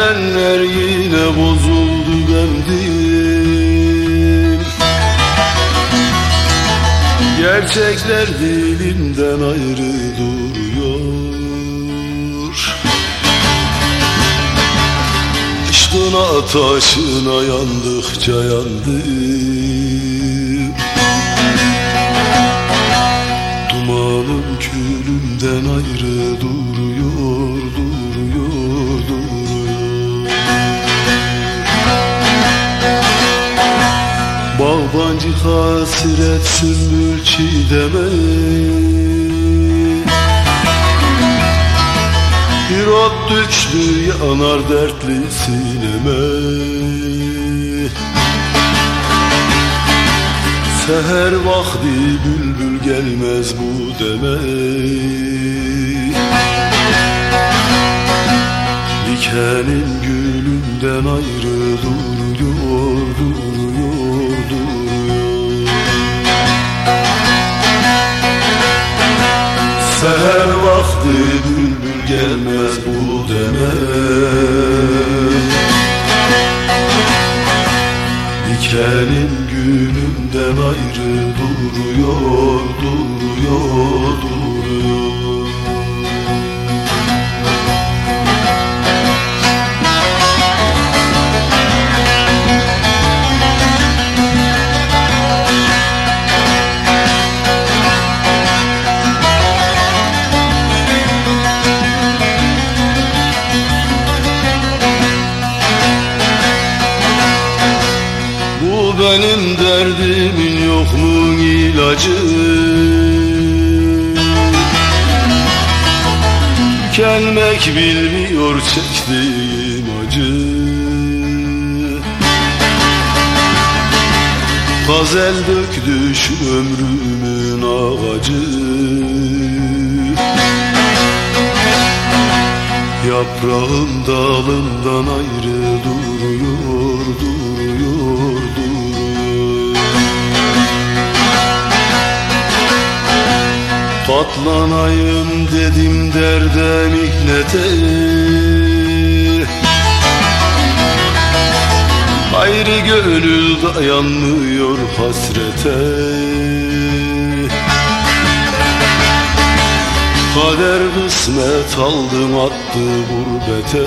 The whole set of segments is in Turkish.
Erenler yine bozuldu bendim. Gerçekler dilimden ayrı duruyor. Aşkına taşına yandıkça yandım. Dumanım külümden ayrı duruyor, duruyor, duruyor. Bağbancı hasret sümbül çiğdeme, bir ot düştü yanar dertli sineme. Seher vakti bülbül gelmez bu deme. Dikenin gülünden ayrı duruyor, duruyor, duruyor. Seher vakti bülbül gelmez bu deme. Dikenin gülünden ayrı duruyor, duruyor, duruyor. Benim derdimin yok mu ilacı? Tükenmek bilmiyor çektiğim acı. Gazel döktü şu ömrümün ağacı. Yaprağım dalımdan ayrı duruyor, duruyor, duruyor. Katlanayım dedim derde mihnete, ayrı gönül dayanmıyor hasrete. Kader kısmet aldım attı gurbete.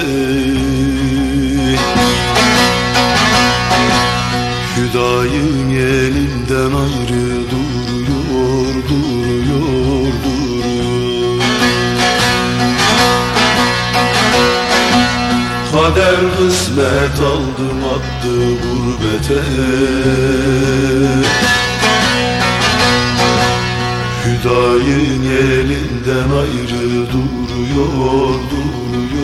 Hüdayın elinden ayrı duruyor, duruyor, duruyor. Kader kısmet aldım attı gurbete. Hüdayın elinden ayrı duruyor, duruyor.